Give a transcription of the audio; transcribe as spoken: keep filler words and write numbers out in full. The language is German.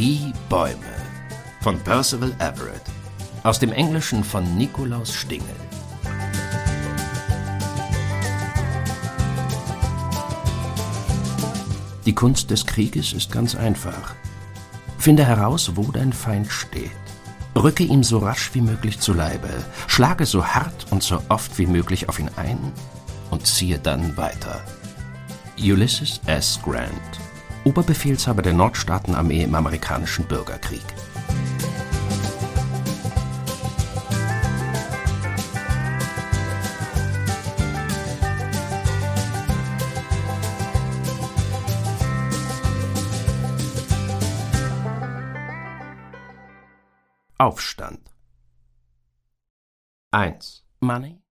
Die Bäume von Percival Everett, aus dem Englischen von Nikolaus Stingel. Die Kunst des Krieges ist ganz einfach. Finde heraus, wo dein Feind steht. Rücke ihm so rasch wie möglich zu Leibe, schlage so hart und so oft wie möglich auf ihn ein und ziehe dann weiter. Ulysses S. Grant, Oberbefehlshaber der Nordstaatenarmee im amerikanischen Bürgerkrieg. Aufstand. eins. Money,